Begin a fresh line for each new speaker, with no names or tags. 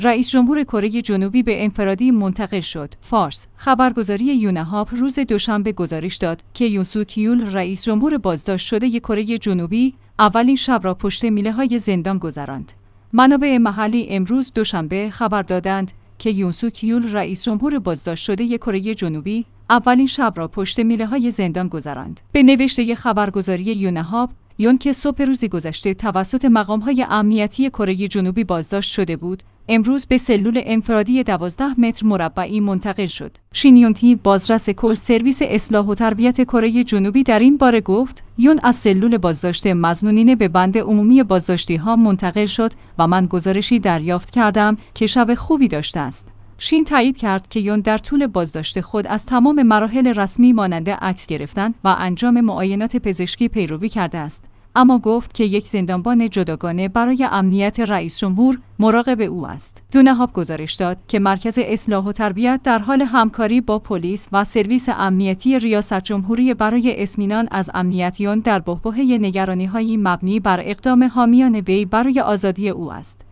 رئیس جمهور کره جنوبی به انفرادی منتقل شد. فارس. خبرگزاری یونهاپ روز دوشنبه گزارش داد که یون سوک یول رئیس جمهور بازداشت شده کره جنوبی اولین شب را پشت میله‌های زندان گذراند. منابع محلی امروز دوشنبه خبر دادند که یون سوک یول رئیس جمهور بازداشت شده کره جنوبی اولین شب را پشت میله‌های زندان گذراند. به نوشته خبرگزاری یونهاپ، یون که صبح روز گذشته توسط مقام‌های امنیتی کره جنوبی بازداشت شده بود، امروز به سلول انفرادی 12 متر مربعی منتقل شد. شین یون تی، بازرس کل سرویس اصلاح و تربیت کره جنوبی، در این باره گفت: یون از سلول بازداشت مظنونینه به بند عمومی بازداشتی‌ها منتقل شد و من گزارشی دریافت کردم که شب خوبی داشته است. شین تایید کرد که یون در طول بازداشت خود از تمام مراحل رسمی مانند عکس گرفتن و انجام معاینات پزشکی پیروی کرده است، اما گفت که یک زندانبان جداگانه برای امنیت رئیس جمهور مراقب او است. یونهاپ گزارش داد که مرکز اصلاح و تربیت در حال همکاری با پلیس و سرویس امنیتی ریاست جمهوری برای اطمینان از امنیت یون در بحبوحه نگرانی‌های مبنی بر اقدام حامیان وی برای آزادی او است.